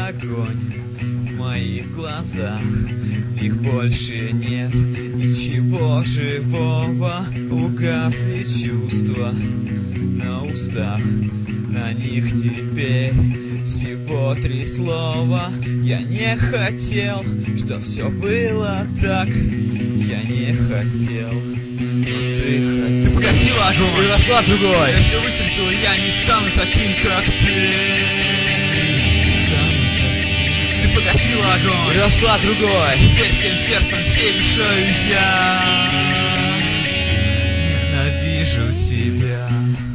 огонь в моих глазах, их больше нет, ничего живого, угасли чувства на устах, на них теперь всего 3 слова. Я не хотел, что все было так, я не хотел, но ты хотел. Ты погасил огонь, И росла другой. я все вытерпел, я не стану таким, как ты. Ты погасил огонь, И росла другой. теперь всем сердцем, всей душою я Ненавижу тебя.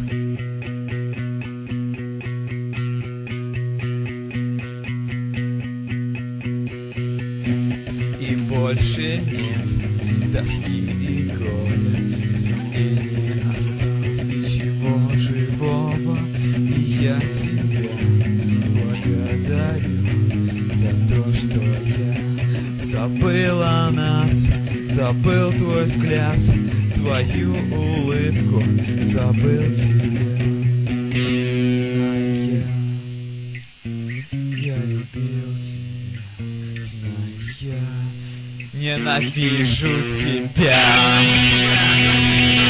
И больше нет тоски и горя, где мне не осталось ничего живого. И я тебя благодарю за то, что я забыл о нас, забыл твой взгляд, твою улыбку, забыл тебя. Знай я любил тебя, знай я ненавижу тебя.